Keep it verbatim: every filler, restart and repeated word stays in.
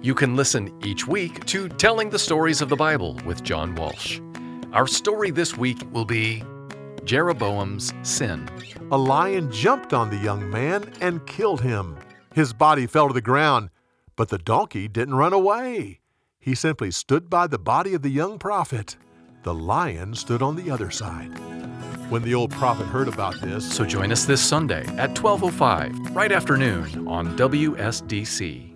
You can listen each week to Telling the Stories of the Bible with John Walsh. Our story this week will be Jeroboam's Sin. A lion jumped on the young man and killed him. His body fell to the ground, but the donkey didn't run away. He simply stood by the body of the young prophet. The lion stood on the other side. When the old prophet heard about this, So join us this Sunday at twelve oh five, right after noon on W S D C.